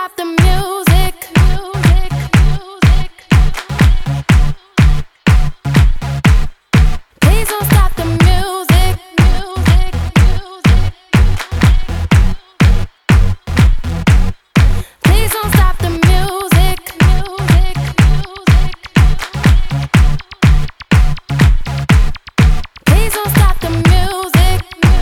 stop the music. Please don't stop the music. Please don't stop the music. Please don't stop the music.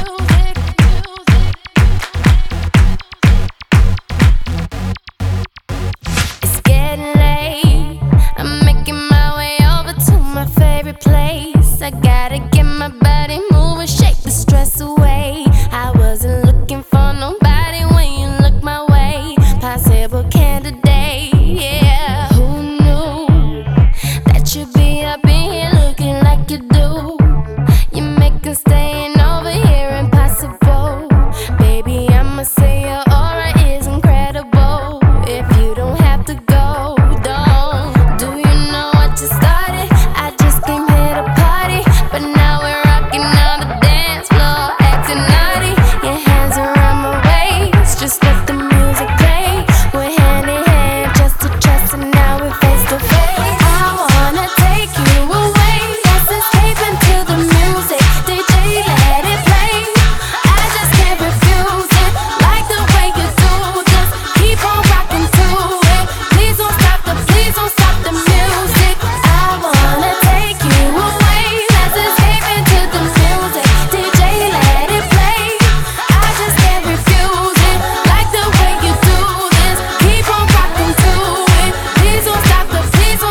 It's getting late. I'm making my way over to my favorite place. I gotta get my body moving, shake the stress away. I wasn't looking for nobody when you look my way. Possible candidate, yeah. Who knew that you'd be up in here looking like you do? You make us staying over here impossible. Baby, I'ma say your aura is incredible. If you don't have to go, don't. Do you know what you started? I just came here to party, but now we're rocking on the dance floor, acting naughty. Your hands around my waist, just let the music play. We're hand in hand, chest to chest, and now we're face to face. I wanna take you away, let's escape into the music. DJ, let it play. I just can't refuse it, like the way you do. Just keep on rocking to it. Please don't stop the music. I wanna take you away, let's escape into the music. DJ, let it play. I just can't refuse it, like the way you do this. Keep on rocking to it. Please don't stop the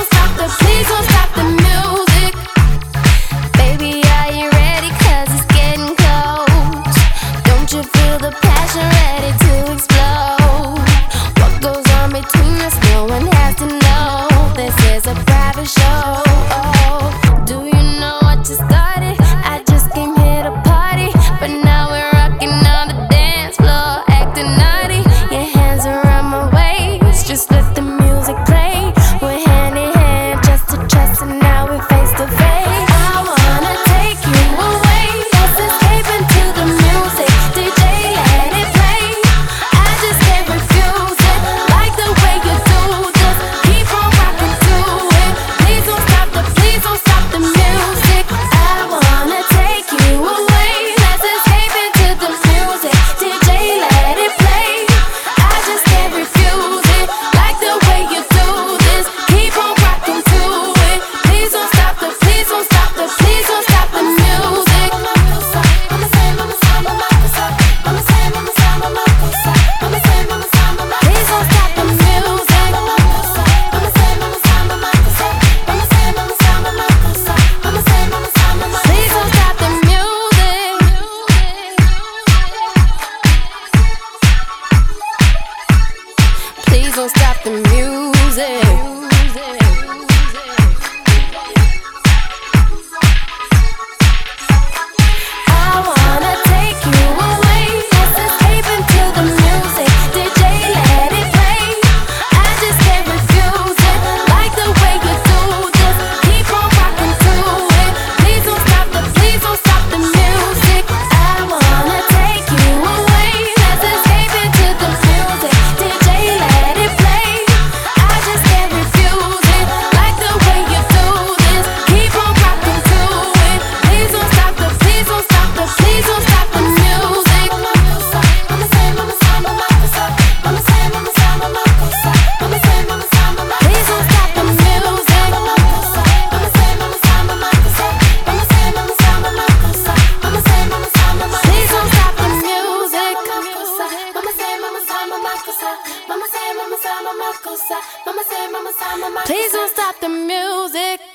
music. Baby, are you ready? 'Cause it's getting close. Don't you feel the passion ready to explode? What goes on between us, no one has to know. This is a private show. Do you know what you started? I just came here to party, but now we're rocking on the dance floor, acting naughty. Your hands around my waist, just let the music play. We're hand in hand, chest to chest, and now we're face to face. I wanna take you away, let's escape into the music. DJ, let it play. I just can't refuse it, like the way you do. Just keep on rocking to it. Please don't stop the music. I wanna take you away, let's escape into the music. DJ, let it play. I just can't refuse it, like the way you do this. Keep on rocking to it. Please don't stop the music. Please don't stop the music. Please don't stop the music. I wanna take you away, let's escape into the music. DJ, let it play. I just can't refuse it, like the way you do. Just keep on rocking to it. Please don't stop the music. I wanna take you away, let's escape into the music. DJ, let it play. I just can't refuse it, like the way you do this. Keep on rocking to it. Please don't stop the music. Please don't stop the music. Please don't stop the music.